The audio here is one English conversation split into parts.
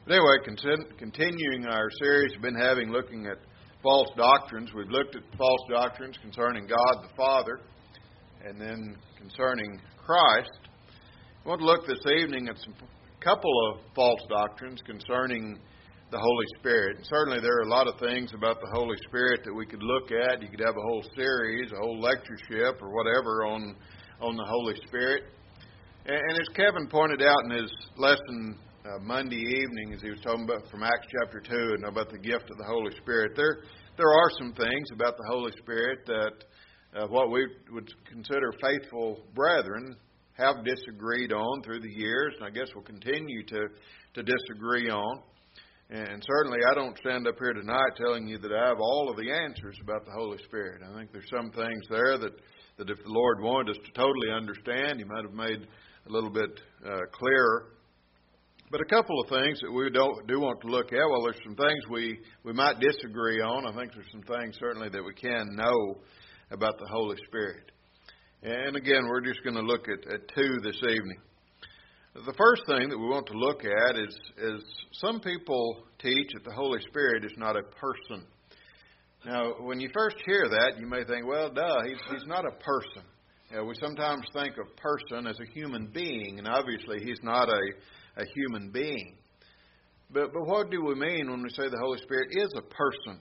But anyway, continuing our series we've been having looking at false doctrines. We've looked at false doctrines concerning God the Father and then concerning Christ. I want to look this evening at a couple of false doctrines concerning the Holy Spirit. And certainly there are a lot of things about the Holy Spirit that we could look at. You could have a whole series, a whole lectureship or whatever on the Holy Spirit. And as Kevin pointed out in his lesson Monday evening, as he was talking about from Acts chapter 2 and about the gift of the Holy Spirit, there are some things about the Holy Spirit that what we would consider faithful brethren have disagreed on through the years, and I guess will continue to disagree on. And certainly I don't stand up here tonight telling you that I have all of the answers about the Holy Spirit. I think there's some things there that if the Lord wanted us to totally understand, He might have made a little bit clearer. But a couple of things that we do want to look at. Well, there's some things we might disagree on. I think there's some things certainly that we can know about the Holy Spirit. And again, we're just going to look at two this evening. The first thing that we want to look at is some people teach that the Holy Spirit is not a person. Now, when you first hear that, you may think, well, he's not a person. We sometimes think of person as a human being, and obviously he's not a human being. But what do we mean when we say the Holy Spirit is a person?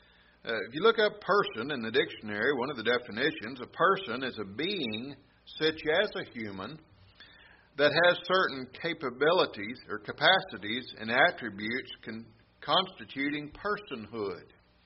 If you look up person in the dictionary, one of the definitions, a person is a being such as a human that has certain capabilities or capacities and attributes constituting personhood.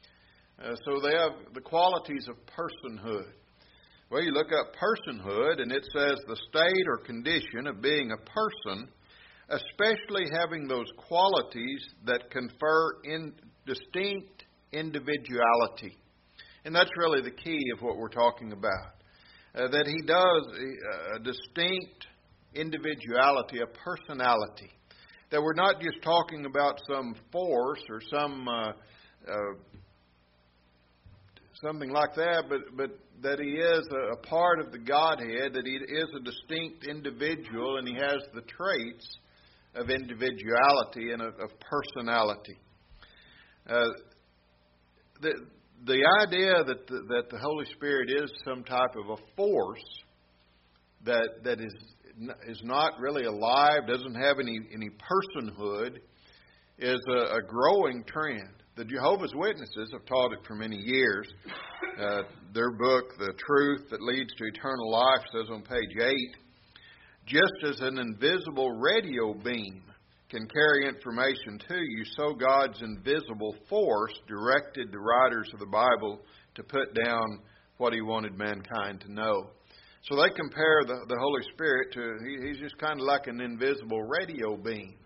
So they have the qualities of personhood. Well, you look up personhood and it says the state or condition of being a person, especially having those qualities that confer distinct individuality. And that's really the key of what we're talking about. That he does a distinct individuality, a personality. That we're not just talking about some force or something like that, but that he is a part of the Godhead, that he is a distinct individual and he has the traits of individuality and of personality. The idea that the Holy Spirit is some type of a force that is not really alive, doesn't have any personhood, is a growing trend. The Jehovah's Witnesses have taught it for many years. Their book, The Truth That Leads to Eternal Life, says on page 8, just as an invisible radio beam can carry information to you, so God's invisible force directed the writers of the Bible to put down what He wanted mankind to know. So they compare the Holy Spirit to, He's just kind of like an invisible radio beam.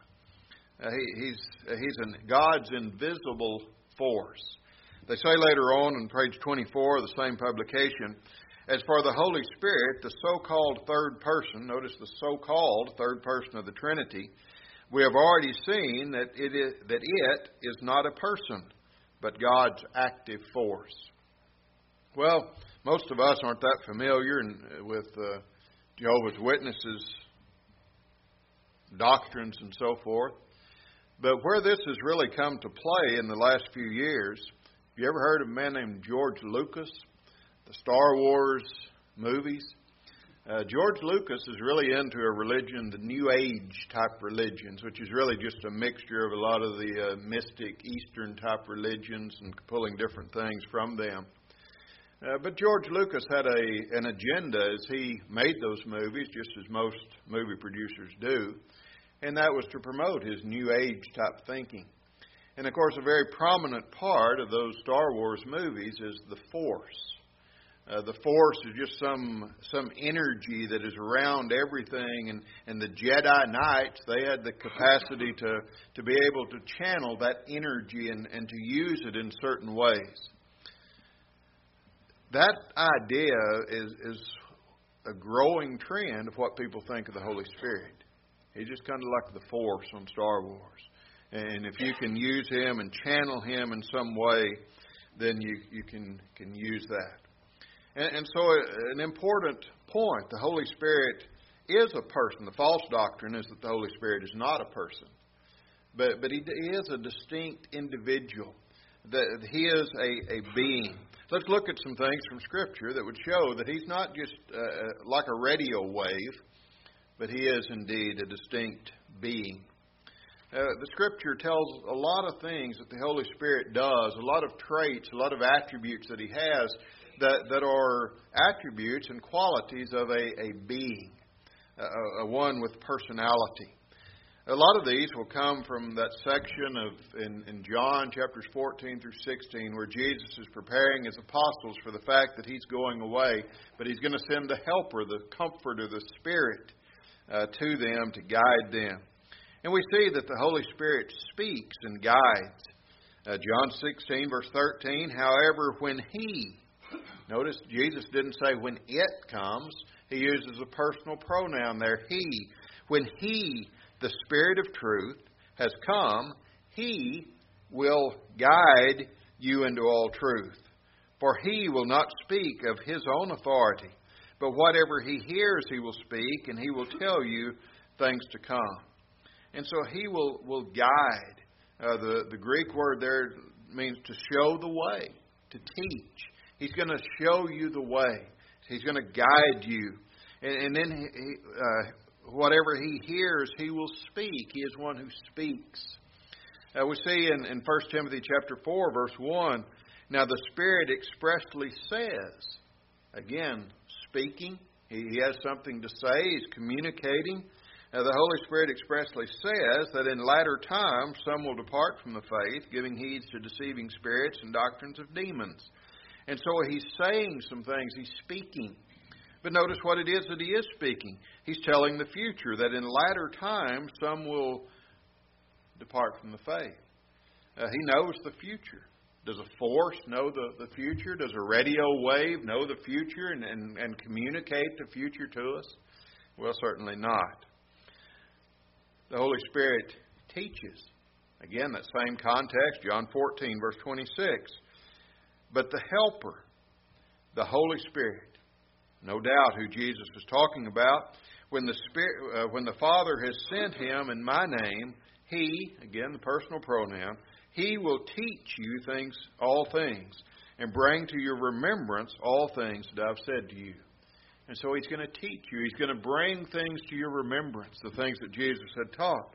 He's God's invisible force. They say later on page 24 of the same publication, as for the Holy Spirit, the so-called third person, notice the so-called third person of the Trinity, we have already seen that it is not a person, but God's active force. Well, most of us aren't that familiar with Jehovah's Witnesses' doctrines and so forth. But where this has really come to play in the last few years, have you ever heard of a man named George Lucas? The Star Wars movies. George Lucas is really into a religion, the New Age type religions, which is really just a mixture of a lot of the mystic Eastern type religions and pulling different things from them. But George Lucas had an agenda as he made those movies, just as most movie producers do, and that was to promote his New Age type thinking. And of course, a very prominent part of those Star Wars movies is the Force. The Force is just some energy that is around everything, and the Jedi Knights, they had the capacity to be able to channel that energy and to use it in certain ways. That idea is a growing trend of what people think of the Holy Spirit. He's just kind of like the Force on Star Wars. And if you can use Him and channel Him in some way, then you can use that. And so an important point, the Holy Spirit is a person. The false doctrine is that the Holy Spirit is not a person. but he is a distinct individual. That he is a being. Let's look at some things from Scripture that would show that he's not just like a radio wave, but he is indeed a distinct being. The Scripture tells a lot of things that the Holy Spirit does, a lot of traits, a lot of attributes that he has that are attributes and qualities of a being, a one with personality. A lot of these will come from that section in John chapters 14 through 16 where Jesus is preparing his apostles for the fact that he's going away, but he's going to send the Helper, the Comforter, the Spirit to them to guide them. And we see that the Holy Spirit speaks and guides. John 16 verse 13, however, when he, notice Jesus didn't say when it comes, he uses a personal pronoun there, he. When he, the Spirit of truth, has come, he will guide you into all truth. For he will not speak of his own authority, but whatever he hears he will speak, and he will tell you things to come. And so he will guide. The Greek word there means to show the way, to teach. He's going to show you the way. He's going to guide you. And then whatever he hears, he will speak. He is one who speaks. We see in 1 Timothy chapter 4, verse 1, now the Spirit expressly says, again, speaking. He has something to say. He's communicating. The Holy Spirit expressly says that in latter times some will depart from the faith, giving heed to deceiving spirits and doctrines of demons. And so he's saying some things. He's speaking. But notice what it is that he is speaking. He's telling the future, that in latter times some will depart from the faith. He knows the future. Does a force know the future? Does a radio wave know the future and communicate the future to us? Well, certainly not. The Holy Spirit teaches. Again, that same context, John 14, verse 26. But the Helper, the Holy Spirit, no doubt who Jesus was talking about, when the Father has sent him in my name, he, again the personal pronoun, he will teach you all things, and bring to your remembrance all things that I've said to you. And so he's going to teach you. He's going to bring things to your remembrance, the things that Jesus had taught.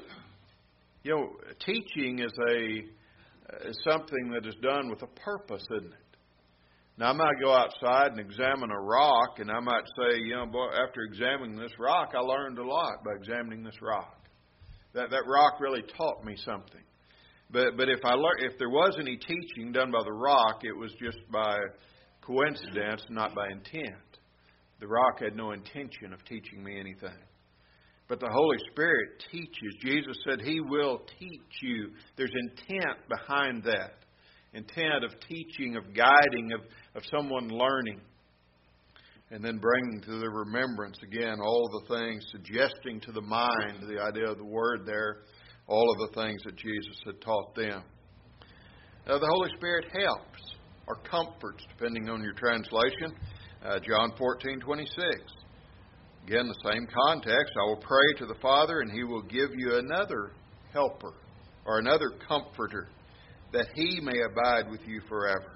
You know, teaching is something that is done with a purpose, isn't it? Now, I might go outside and examine a rock, and I might say, boy, after examining this rock, I learned a lot by examining this rock. That rock really taught me something. But if there was any teaching done by the rock, it was just by coincidence, not by intent. The rock had no intention of teaching me anything. But the Holy Spirit teaches. Jesus said he will teach you. There's intent behind that. Intent of teaching, of guiding, of someone learning. And then bringing to their remembrance, again, all the things, suggesting to the mind, the idea of the word there, all of the things that Jesus had taught them. The Holy Spirit helps or comforts, depending on your translation. John 14:26. Again, the same context. I will pray to the Father, and he will give you another helper or another comforter, that he may abide with you forever.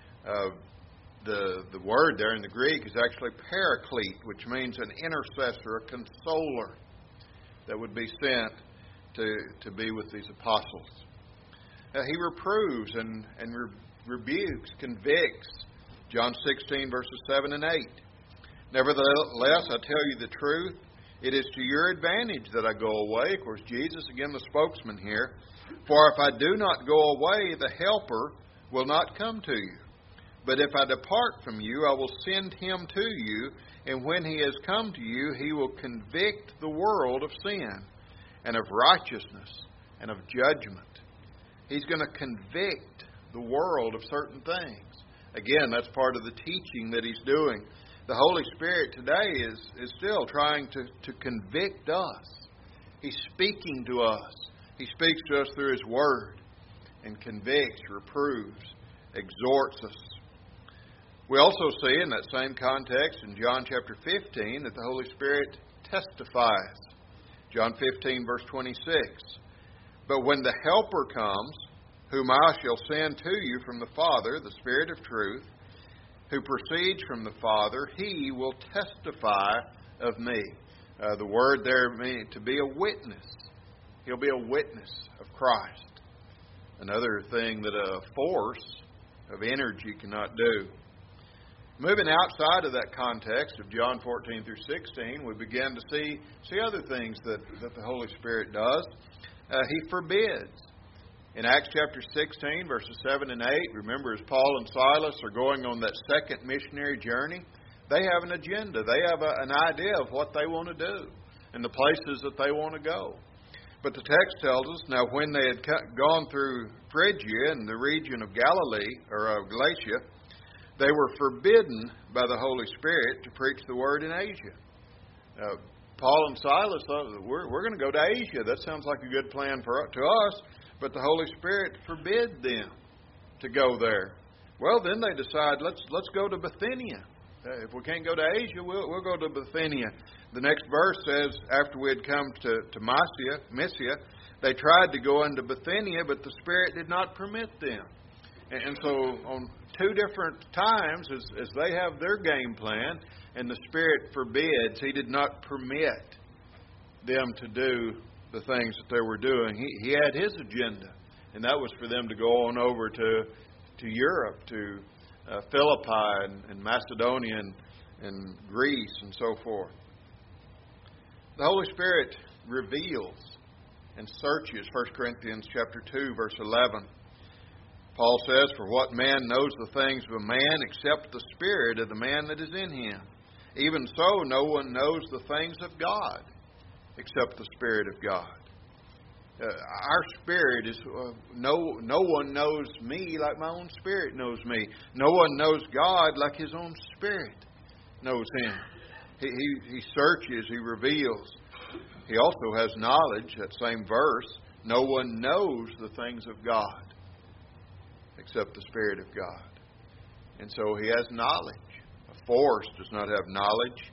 The word there in the Greek is actually paraclete, which means an intercessor, a consoler that would be sent to be with these apostles. He reproves and rebukes, convicts. John 16, verses 7 and 8. Nevertheless, I tell you the truth, it is to your advantage that I go away. Of course, Jesus, again, the spokesman here. For if I do not go away, the Helper will not come to you. But if I depart from you, I will send him to you. And when he has come to you, he will convict the world of sin and of righteousness and of judgment. He's going to convict the world of certain things. Again, that's part of the teaching that he's doing. The Holy Spirit today is still trying to convict us. He's speaking to us. He speaks to us through his word and convicts, reproves, exhorts us. We also see in that same context in John chapter 15 that the Holy Spirit testifies. John 15, verse 26. But when the Helper comes, whom I shall send to you from the Father, the Spirit of truth, who proceeds from the Father, He will testify of me. The word there means to be a witness. He'll be a witness of Christ. Another thing that a force of energy cannot do. Moving outside of that context of John 14 through 16, we begin to see other things that the Holy Spirit does. He forbids. In Acts chapter 16, verses 7 and 8, remember as Paul and Silas are going on that second missionary journey, they have an agenda. They have an idea of what they want to do and the places that they want to go. But the text tells us, now when they had gone through Phrygia and the region of Galilee, or Galatia, they were forbidden by the Holy Spirit to preach the word in Asia. Paul and Silas thought, we're going to go to Asia. That sounds like a good plan to us. But the Holy Spirit forbid them to go there. Well, then they decide, let's go to Bithynia. If we can't go to Asia, we'll go to Bithynia. The next verse says, after we had come to Mysia, they tried to go into Bithynia, but the Spirit did not permit them. And so on two different times, as they have their game plan, and the Spirit forbids, He did not permit them to do the things that they were doing. He had His agenda, and that was for them to go on over to Europe, to Philippi and Macedonia and Greece and so forth. The Holy Spirit reveals and searches. 1 Corinthians chapter 2, verse 11. Paul says, for what man knows the things of a man except the spirit of the man that is in him? Even so, no one knows the things of God except the Spirit of God. Our spirit is, no one knows me like my own spirit knows me. No one knows God like his own spirit knows Him. He searches, He reveals. He also has knowledge, that same verse. No one knows the things of God except the Spirit of God. And so He has knowledge. A force does not have knowledge.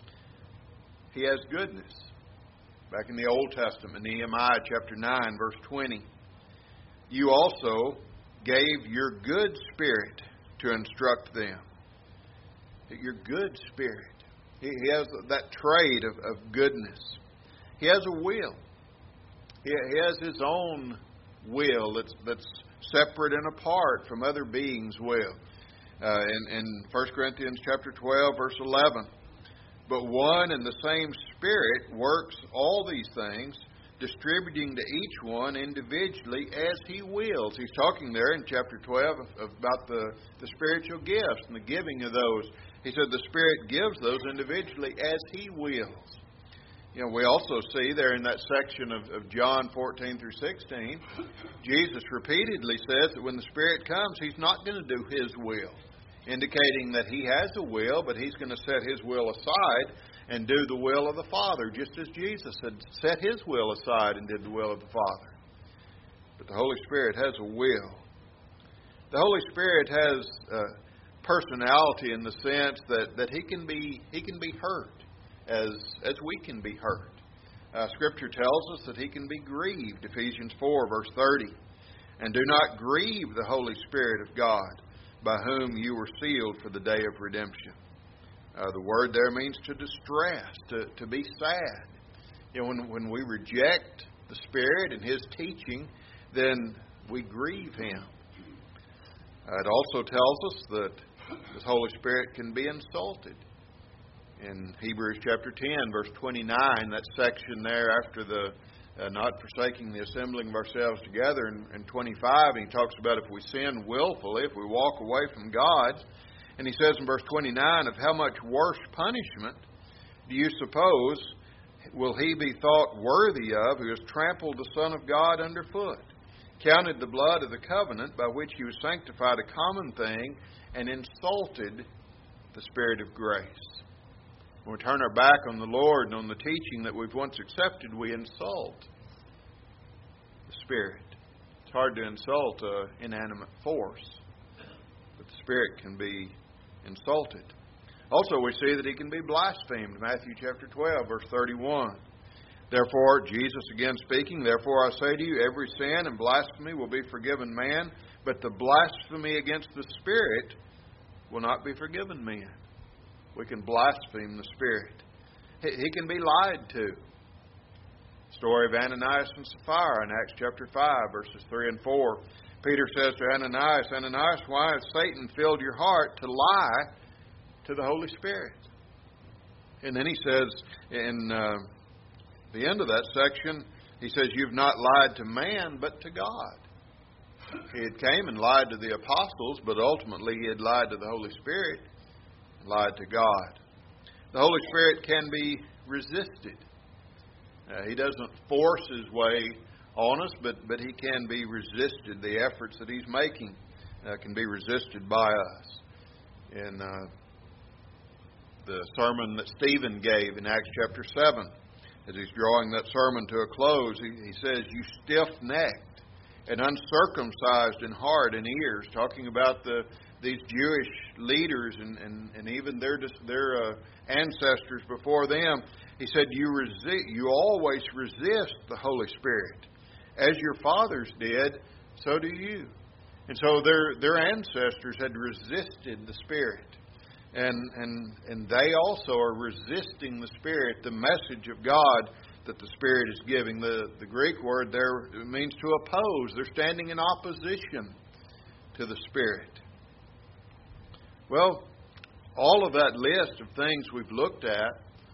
He has goodness. Back in the Old Testament, Nehemiah chapter 9, verse 20, you also gave your good spirit to instruct them. Your good spirit. He has that trait of goodness. He has a will. He has His own will that's separate and apart from other beings' will. In 1 Corinthians chapter 12, verse 11, but one and the same Spirit works all these things, distributing to each one individually as He wills. He's talking there in chapter 12 about the spiritual gifts and the giving of those. He said the Spirit gives those individually as He wills. You know, we also see there in that section of John 14 through 16, Jesus repeatedly says that when the Spirit comes, He's not going to do His will, indicating that He has a will, but He's going to set His will aside and do the will of the Father, just as Jesus had set His will aside and did the will of the Father. But the Holy Spirit has a will. The Holy Spirit has personality in the sense that He can be hurt as we can be hurt. Scripture tells us that He can be grieved, Ephesians 4, verse 30. And do not grieve the Holy Spirit of God, by whom you were sealed for the day of redemption. The word there means to distress, to be sad. You know, when we reject the Spirit and His teaching, then we grieve Him. It also tells us that the Holy Spirit can be insulted. In Hebrews chapter 10, verse 29, that section there after the not forsaking the assembling of ourselves together, in 25, he talks about if we sin willfully, if we walk away from God. And he says in verse 29, of how much worse punishment do you suppose will he be thought worthy of who has trampled the Son of God underfoot, counted the blood of the covenant by which he was sanctified a common thing, and insulted the Spirit of grace? When we turn our back on the Lord and on the teaching that we've once accepted, we insult the Spirit. It's hard to insult an inanimate force, but the Spirit can be insulted. Also, we see that He can be blasphemed. Matthew chapter 12, verse 31. Therefore, Jesus again speaking, therefore I say to you, every sin and blasphemy will be forgiven man, but the blasphemy against the Spirit will not be forgiven men. We can blaspheme the Spirit. He can be lied to. Story of Ananias and Sapphira in Acts chapter 5, verses 3 and 4. Peter says to Ananias, Ananias, why has Satan filled your heart to lie to the Holy Spirit? And then he says in the end of that section, he says, you've not lied to man, but to God. He had came and lied to the apostles, but ultimately he had lied to the Holy Spirit and lied to God. The Holy Spirit can be resisted. He doesn't force his way on us, but he can be resisted. The efforts that he's making can be resisted by us. In the sermon that Stephen gave in Acts chapter 7, as he's drawing that sermon to a close, he says, you stiff-necked and uncircumcised in heart and ears, talking about these Jewish leaders and even their ancestors before them. He said, you always resist the Holy Spirit. As your fathers did, so do you. And so their ancestors had resisted the Spirit. And they also are resisting the Spirit, the message of God that the Spirit is giving. The Greek word there means to oppose. They're standing in opposition to the Spirit. Well, all of that list of things we've looked at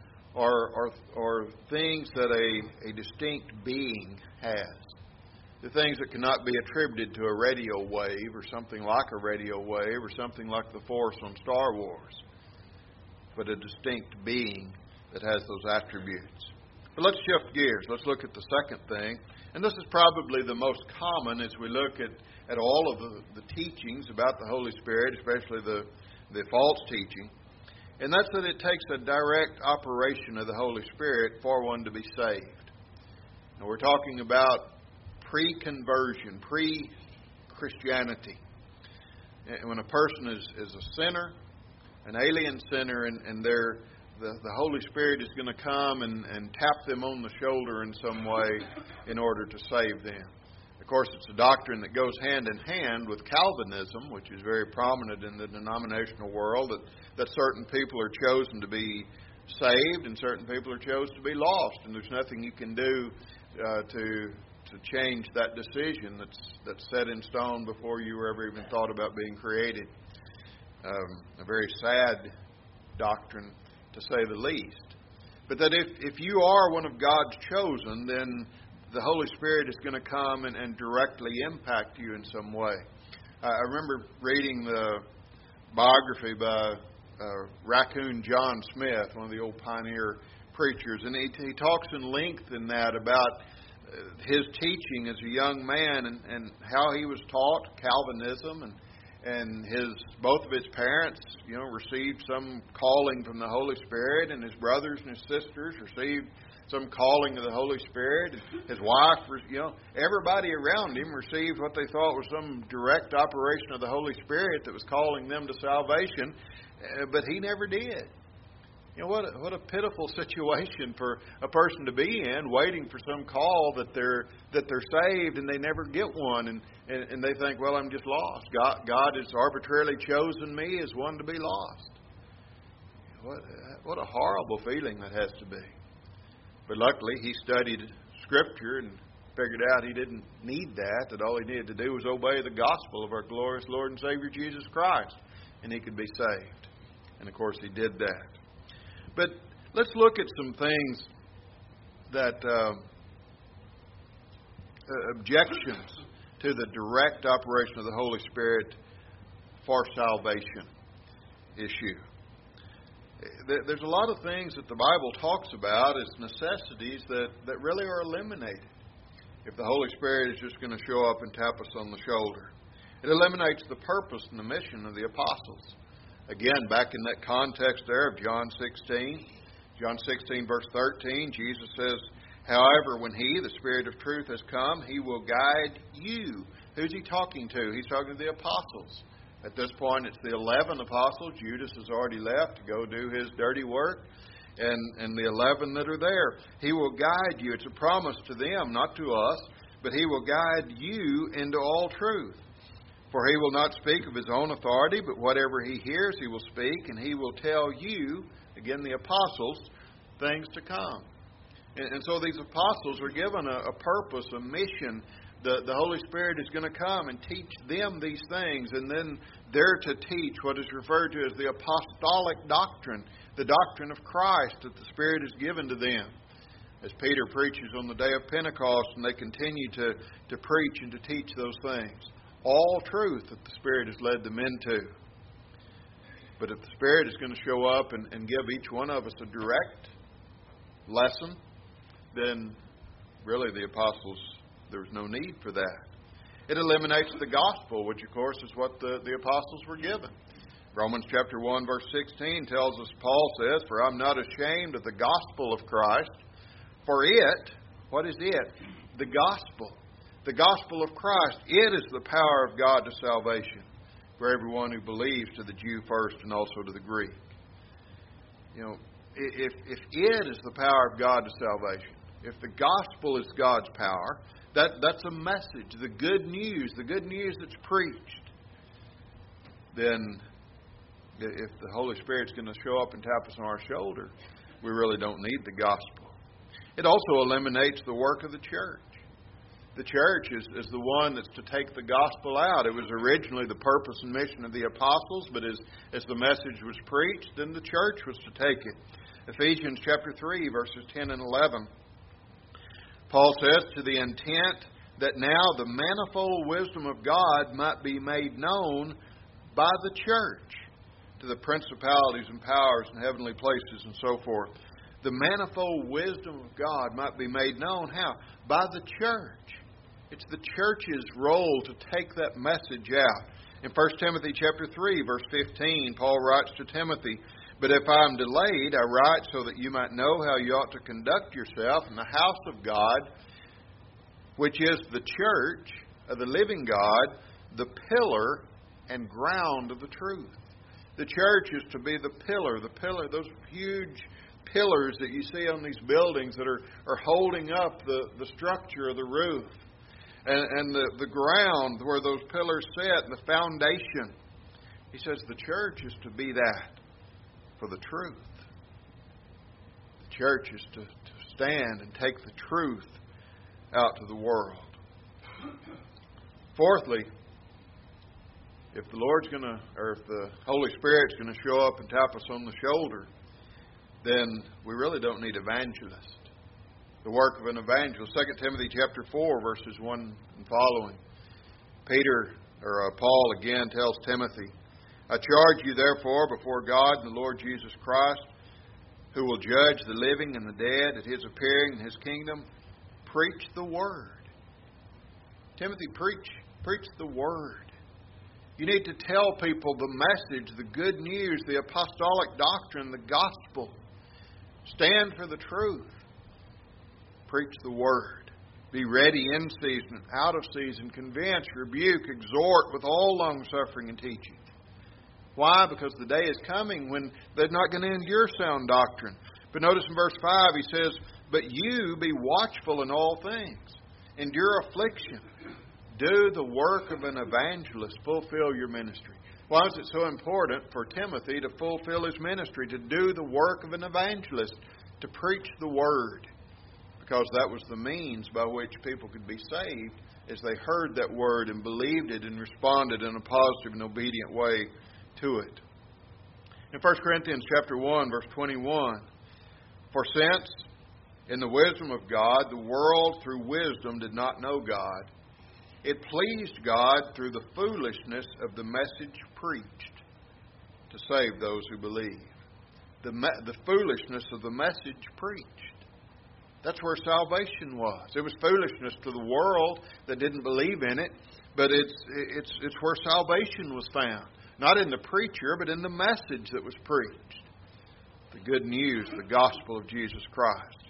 are things that a distinct being has. The things that cannot be attributed to a radio wave or something like a radio wave or something like the Force on Star Wars, but a distinct being that has those attributes. But let's shift gears. Let's look at the second thing. And this is probably the most common as we look at all of the teachings about the Holy Spirit, especially the false teaching. And that's that it takes a direct operation of the Holy Spirit for one to be saved. Now we're talking about pre-conversion, pre-Christianity. When a person is a sinner, an alien sinner, and the Holy Spirit is going to come and tap them on the shoulder in some way in order to save them. Of course, it's a doctrine that goes hand in hand with Calvinism, which is very prominent in the denominational world, that certain people are chosen to be saved and certain people are chosen to be lost. And there's nothing you can do to change that decision that's set in stone before you were ever even thought about being created. A very sad doctrine, to say the least. But that if you are one of God's chosen, then the Holy Spirit is going to come and directly impact you in some way. I remember reading the biography by Raccoon John Smith, one of the old pioneer preachers, and he talks in length in that about his teaching as a young man and how he was taught Calvinism, and both of his parents, received some calling from the Holy Spirit, and his brothers and his sisters received some calling of the Holy Spirit. His wife, everybody around him received what they thought was some direct operation of the Holy Spirit that was calling them to salvation, but he never did. What a pitiful situation for a person to be in, waiting for some call that they're saved and they never get one, and they think, well, I'm just lost. God has arbitrarily chosen me as one to be lost. What a horrible feeling that has to be. But luckily, he studied Scripture and figured out he didn't need that all he needed to do was obey the gospel of our glorious Lord and Savior Jesus Christ, and he could be saved. And of course, he did that. But let's look at some things that objections to the direct operation of the Holy Spirit for salvation issue. There's a lot of things that the Bible talks about as necessities that really are eliminated if the Holy Spirit is just going to show up and tap us on the shoulder. It eliminates the purpose and the mission of the apostles. Again, back in that context there of John 16, verse 13, Jesus says, however, when He, the Spirit of truth, has come, He will guide you. Who's He talking to? He's talking to the apostles. At this point, it's the 11 apostles. Judas has already left to go do his dirty work. and the 11 that are there. He will guide you. It's a promise to them, not to us, but He will guide you into all truth. For He will not speak of His own authority, but whatever He hears He will speak, and He will tell you, again the apostles, things to come. And so these apostles are given a purpose, a mission. The Holy Spirit is going to come and teach them these things, and then they're to teach what is referred to as the apostolic doctrine, the doctrine of Christ that the Spirit is given to them. As Peter preaches on the day of Pentecost, and they continue to preach and to teach those things. All truth that the Spirit has led them into. But if the Spirit is going to show up and give each one of us a direct lesson, then really the apostles, there's no need for that. It eliminates the gospel, which of course is what the apostles were given. Romans chapter 1 verse 16 tells us, Paul says, "For I'm not ashamed of the gospel of Christ, for it," what is it? The gospel. The gospel of Christ. It is the power of God to salvation for everyone who believes, to the Jew first and also to the Greek. You know, if it is the power of God to salvation, if the gospel is God's power, that's a message, the good news that's preached, then if the Holy Spirit's going to show up and tap us on our shoulder, we really don't need the gospel. It also eliminates the work of the church. The church is the one that's to take the gospel out. It was originally the purpose and mission of the apostles, but as the message was preached, then the church was to take it. Ephesians chapter 3, verses 10 and 11. Paul says, "To the intent that now the manifold wisdom of God might be made known by the church to the principalities and powers in heavenly places," and so forth. The manifold wisdom of God might be made known. How? By the church. It's the church's role to take that message out. In 1 Timothy chapter 3, verse 15, Paul writes to Timothy, "But if I am delayed, I write so that you might know how you ought to conduct yourself in the house of God, which is the church of the living God, the pillar and ground of the truth." The church is to be the pillar, those huge pillars that you see on these buildings that are holding up the structure of the roof. And the ground where those pillars sit, and the foundation. He says the church is to be that for the truth. The church is to stand and take the truth out to the world. Fourthly, if the Holy Spirit's going to show up and tap us on the shoulder, then we really don't need evangelists. The work of an evangelist. 2 Timothy chapter 4, verses 1 and following. Paul again tells Timothy, "I charge you therefore before God and the Lord Jesus Christ, who will judge the living and the dead at His appearing in His kingdom, preach the word." Timothy, preach the word. You need to tell people the message, the good news, the apostolic doctrine, the gospel. Stand for the truth. Preach the word. Be ready in season, out of season. Convince, rebuke, exhort with all long-suffering and teaching. Why? Because the day is coming when they're not going to endure sound doctrine. But notice in verse 5 he says, "But you be watchful in all things. Endure affliction. Do the work of an evangelist. Fulfill your ministry." Why is it so important for Timothy to fulfill his ministry, to do the work of an evangelist, to preach the word? Because that was the means by which people could be saved, as they heard that word and believed it and responded in a positive and obedient way to it. In 1 Corinthians chapter 1, verse 21, "For since in the wisdom of God the world through wisdom did not know God, it pleased God through the foolishness of the message preached to save those who believe." The foolishness of the message preached. That's where salvation was. It was foolishness to the world that didn't believe in it, but it's where salvation was found. Not in the preacher, but in the message that was preached. The good news, the gospel of Jesus Christ.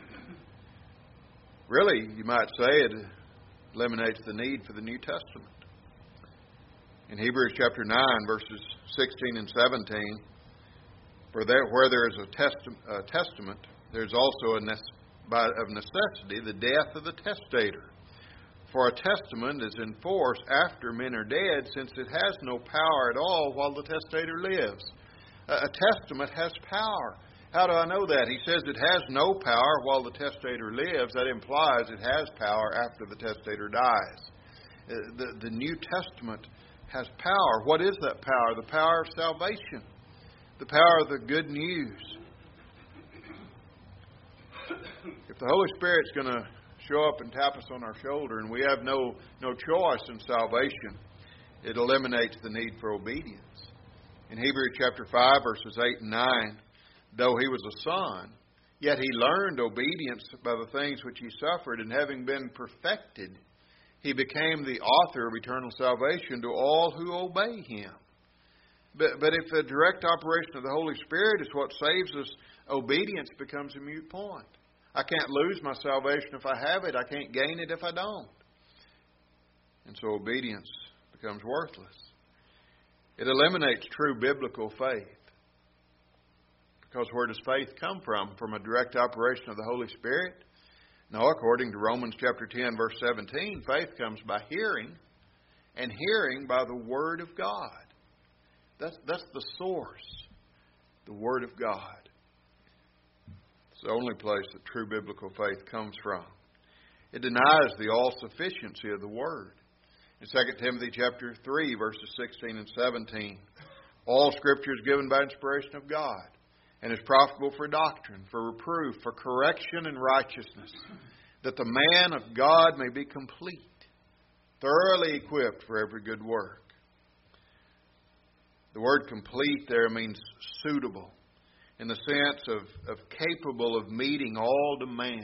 Really, you might say it eliminates the need for the New Testament. In Hebrews chapter 9, verses 16 and 17, For there, where there is a testament, there is also of necessity the death of the testator. For a testament is in force after men are dead, since it has no power at all while the testator lives. A testament has power. How do I know that? He says it has no power while the testator lives. That implies it has power after the testator dies. The New Testament has power. What is that power? The power of salvation. The power of the good news. If the Holy Spirit's going to show up and tap us on our shoulder and we have no choice in salvation, it eliminates the need for obedience. In Hebrews chapter 5, verses 8 and 9, though he was a son, yet he learned obedience by the things which he suffered, and having been perfected, he became the author of eternal salvation to all who obey him. But if the direct operation of the Holy Spirit is what saves us, obedience becomes a moot point. I can't lose my salvation if I have it. I can't gain it if I don't. And so obedience becomes worthless. It eliminates true biblical faith. Because where does faith come from? From a direct operation of the Holy Spirit? No, according to Romans chapter 10, verse 17, faith comes by hearing, and hearing by the Word of God. That's the source, the Word of God. It's the only place that true biblical faith comes from. It denies the all-sufficiency of the Word. In 2 Timothy chapter 3, verses 16 and 17, all Scripture is given by inspiration of God, and is profitable for doctrine, for reproof, for correction in righteousness, that the man of God may be complete, thoroughly equipped for every good work. The word complete there means suitable, in the sense of capable of meeting all demands.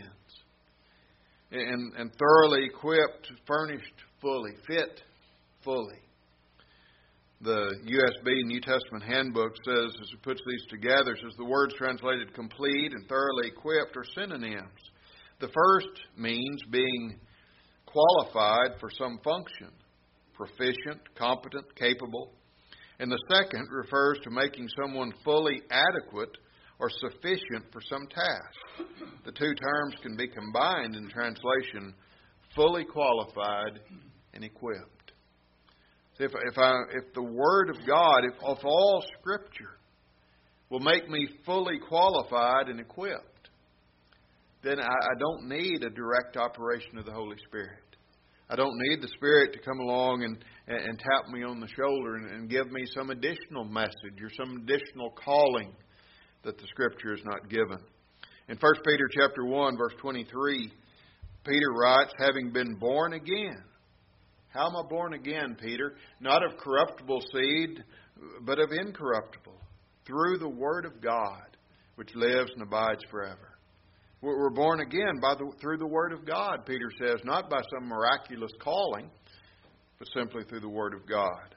And thoroughly equipped, furnished fully, fit fully. The USB New Testament Handbook says, as it puts these together, says the words translated complete and thoroughly equipped are synonyms. The first means being qualified for some function, proficient, competent, capable. And the second refers to making someone fully adequate or sufficient for some task. The two terms can be combined in translation, fully qualified and equipped. If the Word of God, if all Scripture will make me fully qualified and equipped, then I don't need a direct operation of the Holy Spirit. I don't need the Spirit to come along and tap me on the shoulder and give me some additional message or some additional calling that the Scripture is not given. In 1 Peter chapter 1, verse 23, Peter writes, having been born again. How am I born again, Peter? Not of corruptible seed, but of incorruptible, through the Word of God, which lives and abides forever. We're born again through the Word of God, Peter says, not by some miraculous calling, but simply through the Word of God.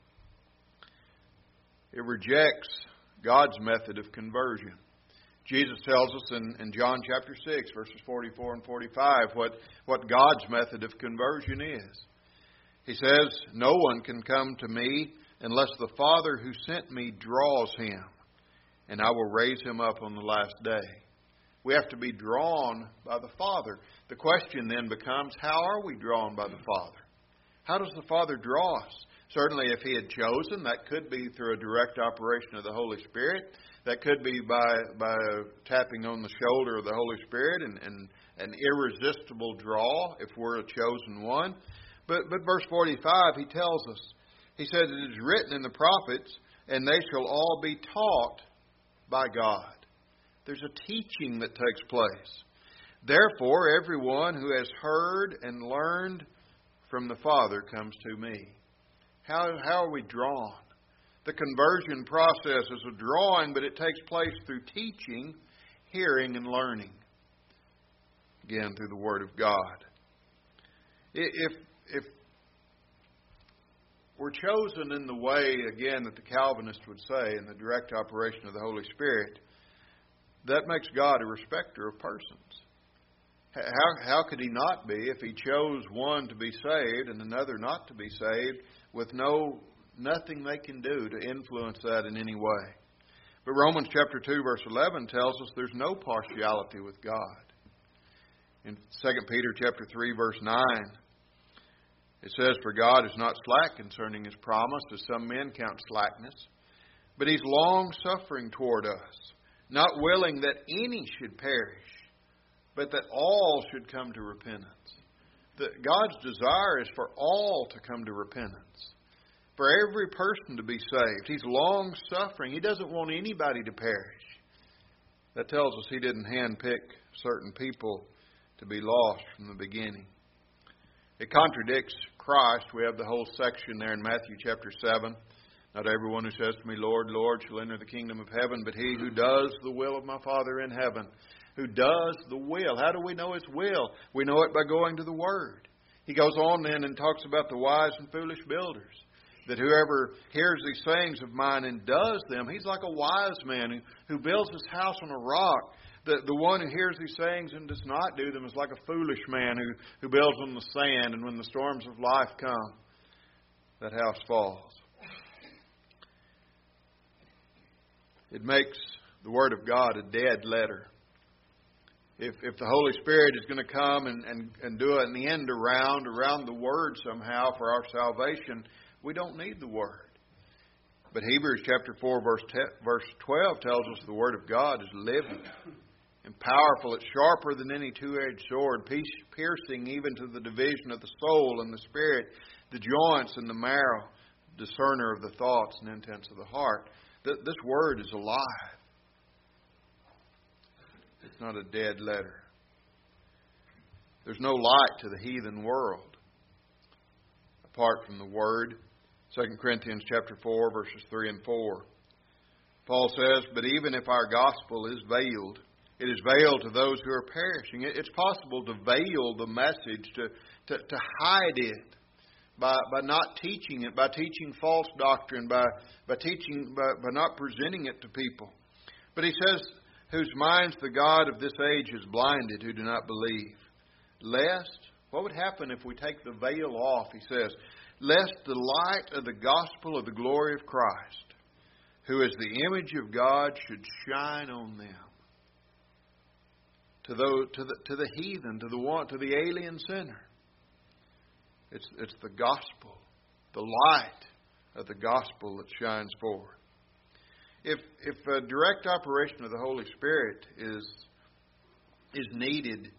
It rejects God's method of conversion. Jesus tells us in John chapter 6, verses 44 and 45, what God's method of conversion is. He says, no one can come to me unless the Father who sent me draws him, and I will raise him up on the last day. We have to be drawn by the Father. The question then becomes, how are we drawn by the Father? How does the Father draw us? Certainly if He had chosen, that could be through a direct operation of the Holy Spirit. That could be by tapping on the shoulder of the Holy Spirit and an irresistible draw if we're a chosen one. But verse 45, he tells us, he said, it is written in the prophets, and they shall all be taught by God. There's a teaching that takes place. Therefore, everyone who has heard and learned from the Father comes to me. How are we drawn? The conversion process is a drawing, but it takes place through teaching, hearing, and learning. Again, through the Word of God. If we're chosen in the way, again, that the Calvinist would say, in the direct operation of the Holy Spirit, that makes God a respecter of persons. How could He not be if He chose one to be saved and another not to be saved with nothing they can do to influence that in any way? But Romans chapter 2 verse 11 tells us there's no partiality with God. In 2 Peter chapter 3 verse 9, it says, "For God is not slack concerning His promise, as some men count slackness, but He's long-suffering toward us, not willing that any should perish, but that all should come to repentance." God's desire is for all to come to repentance, for every person to be saved. He's long-suffering. He doesn't want anybody to perish. That tells us He didn't handpick certain people to be lost from the beginning. It contradicts Christ. We have the whole section there in Matthew chapter 7. "Not everyone who says to me, 'Lord, Lord,' shall enter the kingdom of heaven, but he who does the will of my Father in heaven." Who does the will. How do we know His will? We know it by going to the Word. He goes on then and talks about the wise and foolish builders. That whoever hears these sayings of mine and does them, he's like a wise man who builds his house on a rock. The one who hears these sayings and does not do them is like a foolish man who builds on the sand, and when the storms of life come, that house falls. It makes the Word of God a dead letter. If the Holy Spirit is going to come and do an end around the Word somehow for our salvation, we don't need the Word. But Hebrews chapter 4 verse 12 tells us the Word of God is living and powerful. It's sharper than any two-edged sword, piercing even to the division of the soul and the spirit, the joints and the marrow, discerner of the thoughts and intents of the heart. This Word is alive. It's not a dead letter. There's no light to the heathen world apart from the Word. 2 Corinthians chapter 4, verses 3 and 4. Paul says, "But even if our gospel is veiled, it is veiled to those who are perishing." It's possible to veil the message, to hide it by not teaching it, by teaching false doctrine, by not presenting it to people. But he says, "Whose minds the God of this age has blinded, who do not believe. Lest," what would happen if we take the veil off? He says, "Lest the light of the gospel of the glory of Christ, who is the image of God, should shine on them." To the heathen, to the alien sinner. It's the gospel, the light of the gospel that shines forth. If a direct operation of the Holy Spirit is needed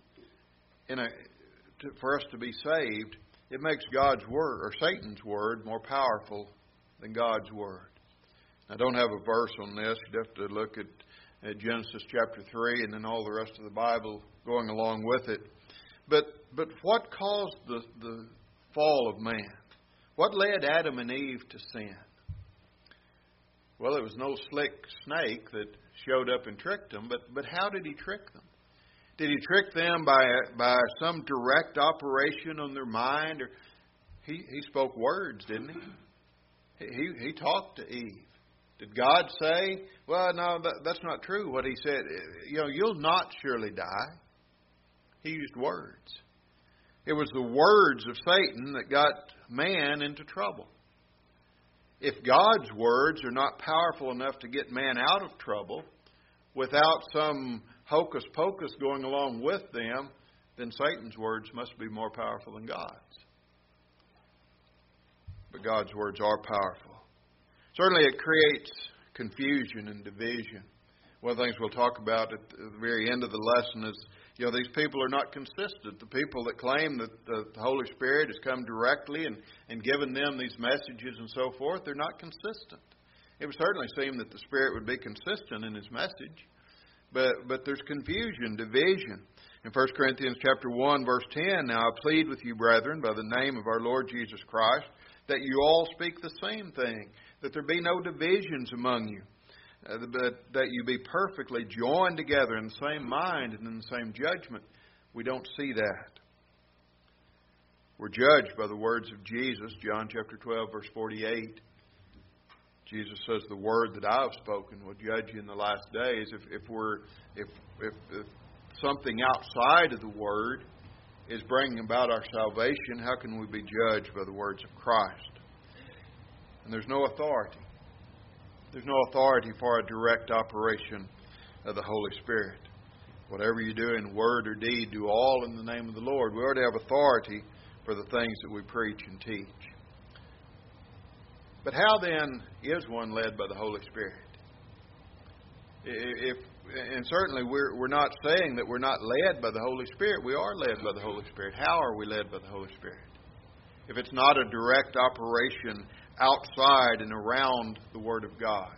for us to be saved, it makes God's Word, or Satan's Word, more powerful than God's Word. I don't have a verse on this. You'd have to look at Genesis chapter 3 and then all the rest of the Bible going along with it. But what caused the fall of man? What led Adam and Eve to sin? Well, it was no slick snake that showed up and tricked them, but how did he trick them? Did he trick them by some direct operation on their mind? Or he spoke words, didn't he? He talked to Eve. Did God say, "Well, no, that's not true what He said. You'll not surely die"? He used words. It was the words of Satan that got man into trouble. If God's words are not powerful enough to get man out of trouble, without some hocus pocus going along with them, then Satan's words must be more powerful than God's. But God's words are powerful. Certainly it creates confusion and division. One of the things we'll talk about at the very end of the lesson is, these people are not consistent. The people that claim that the Holy Spirit has come directly and given them these messages and so forth, they're not consistent. It would certainly seem that the Spirit would be consistent in His message. But there's confusion, division. In 1 Corinthians chapter 1, verse 10, "Now I plead with you, brethren, by the name of our Lord Jesus Christ, that you all speak the same thing, that there be no divisions among you, but that you be perfectly joined together in the same mind and in the same judgment." We don't see that. We're judged by the words of Jesus, John chapter 12, verse 48. Jesus says, "The word that I have spoken will judge you in the last days." If something outside of the Word is bringing about our salvation, how can we be judged by the words of Christ? And there's no authority. There's no authority for a direct operation of the Holy Spirit. Whatever you do in word or deed, do all in the name of the Lord. We already have authority for the things that we preach and teach. But how then is one led by the Holy Spirit? And certainly we're not saying that we're not led by the Holy Spirit. We are led by the Holy Spirit. How are we led by the Holy Spirit? If it's not a direct operation outside and around the Word of God.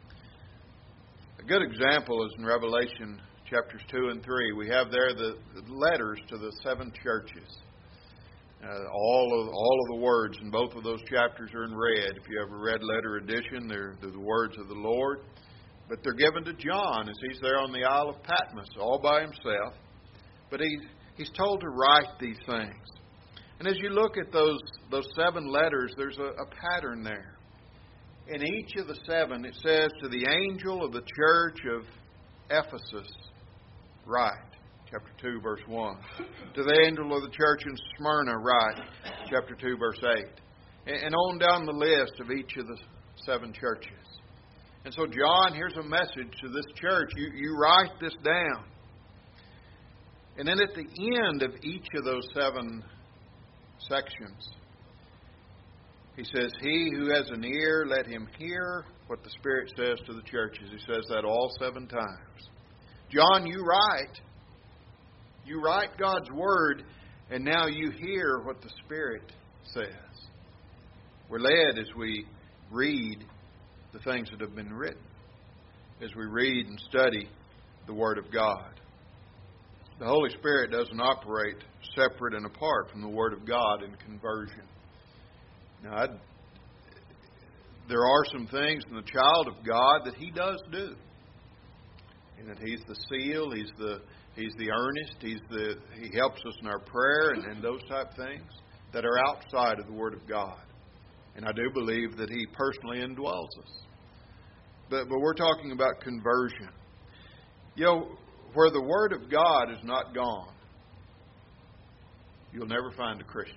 A good example is in Revelation chapters 2 and 3. We have there the letters to the 7 churches. All of the words in both of those chapters are in red. If you have a red letter edition, they're the words of the Lord. But they're given to John as he's there on the Isle of Patmos all by himself. But he's told to write these things. And as you look at those 7 letters, there's a pattern there. In each of the 7, it says, to the angel of the church of Ephesus, write. Chapter 2, verse 1. To the angel of the church in Smyrna, write. Chapter 2, verse 8. And on down the list of each of the 7 churches. And so, John, here's a message to this church. You write this down. And then at the end of each of those 7 sections, he says, he who has an ear, let him hear what the Spirit says to the churches. He says that all 7 times. John, you write. You write God's Word, and now you hear what the Spirit says. We're led as we read the things that have been written, as we read and study the Word of God. The Holy Spirit doesn't operate separate and apart from the Word of God in conversion. Now, there are some things in the child of God that He does do. And that He's the seal, He's the earnest, He helps us in our prayer and those type things that are outside of the Word of God. And I do believe that He personally indwells us. But we're talking about conversion. You know, where the Word of God is not gone, you'll never find a Christian.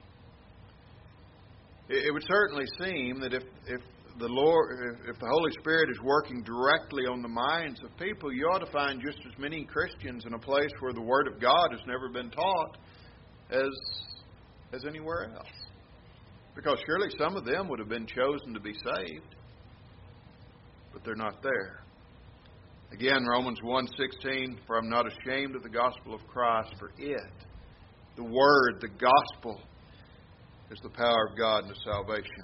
It would certainly seem that if the Holy Spirit is working directly on the minds of people, you ought to find just as many Christians in a place where the Word of God has never been taught as anywhere else. Because surely some of them would have been chosen to be saved, but they're not there. Again, Romans 1:16, for I'm not ashamed of the gospel of Christ, for it, the Word, the gospel, is the power of God unto salvation.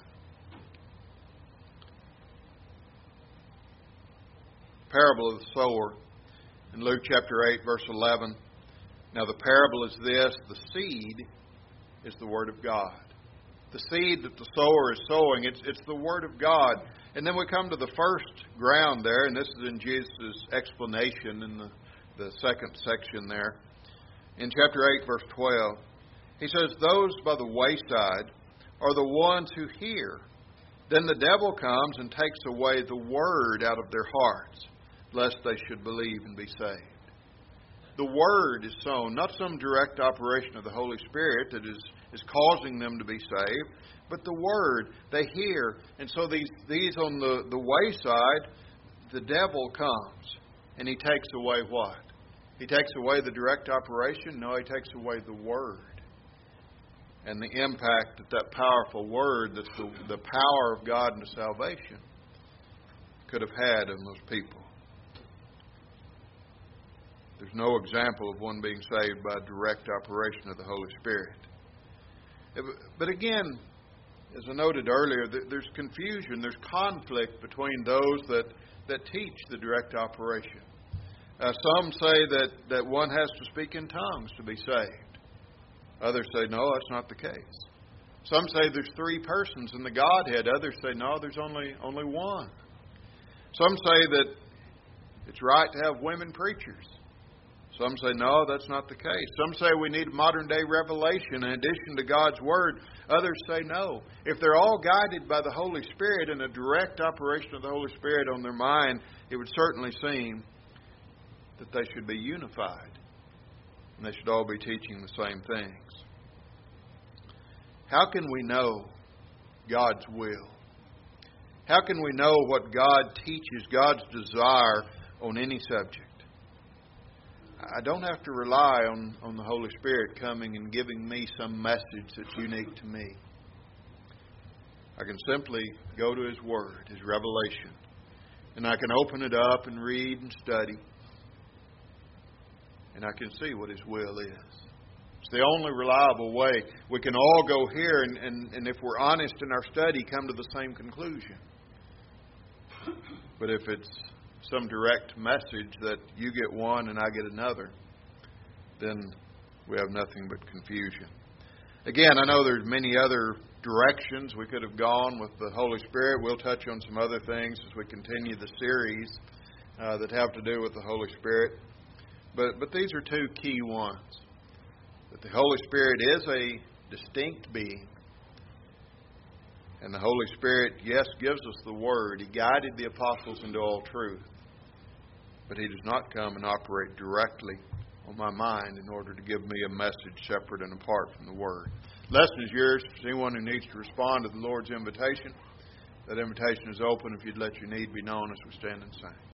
Parable of the sower in Luke chapter 8, verse 11. Now the parable is this: the seed is the Word of God. The seed that the sower is sowing, it's the Word of God. And then we come to the first ground there, and this is in Jesus' explanation in the second section there. In chapter 8, verse 12, he says, those by the wayside are the ones who hear. Then the devil comes and takes away the Word out of their hearts, lest they should believe and be saved. The Word is sown, not some direct operation of the Holy Spirit that is causing them to be saved, but the Word they hear. And so these on the wayside, the devil comes and he takes away what? He takes away the direct operation? No, he takes away the Word. And the impact that powerful Word, that's the power of God into salvation, could have had on those people. There's no example of one being saved by direct operation of the Holy Spirit. But again, as I noted earlier, there's confusion, there's conflict between those that teach the direct operation. Some say that one has to speak in tongues to be saved. Others say, no, that's not the case. Some say there's 3 persons in the Godhead. Others say, no, there's only one. Some say that it's right to have women preachers. Some say, no, that's not the case. Some say we need modern-day revelation in addition to God's Word. Others say no. If they're all guided by the Holy Spirit and a direct operation of the Holy Spirit on their mind, it would certainly seem that they should be unified. And they should all be teaching the same things. How can we know God's will? How can we know what God teaches, God's desire on any subject? I don't have to rely on the Holy Spirit coming and giving me some message that's unique to me. I can simply go to His Word, His revelation, and I can open it up and read and study, and I can see what His will is. It's the only reliable way. We can all go here and if we're honest in our study, come to the same conclusion. But if it's some direct message that you get one and I get another, then we have nothing but confusion. Again, I know there's many other directions we could have gone with the Holy Spirit. We'll touch on some other things as we continue the series that have to do with the Holy Spirit. But these are two key ones. That the Holy Spirit is a distinct being. And the Holy Spirit, yes, gives us the Word. He guided the apostles into all truth. But He does not come and operate directly on my mind in order to give me a message separate and apart from the Word. The lesson is yours. If there's anyone who needs to respond to the Lord's invitation, that invitation is open if you'd let your need be known as we stand and sing.